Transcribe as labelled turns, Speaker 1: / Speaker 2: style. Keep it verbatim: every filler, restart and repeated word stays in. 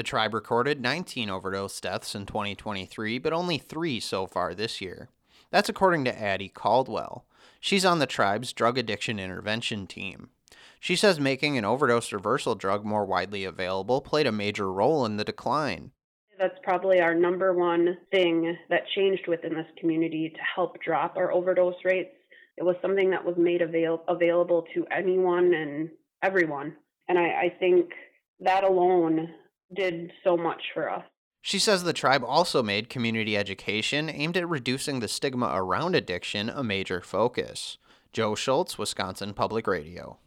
Speaker 1: The tribe recorded nineteen overdose deaths in twenty twenty-three, but only three so far this year. That's according to Addie Caldwell. She's on the tribe's drug addiction intervention team. She says making an overdose reversal drug more widely available played a major role in the decline.
Speaker 2: That's probably our number one thing that changed within this community to help drop our overdose rates. It was something that was made avail- available to anyone and everyone. And I, I think that alone did so much for us.
Speaker 1: She says the tribe also made community education aimed at reducing the stigma around addiction a major focus. Joe Schultz, Wisconsin Public Radio.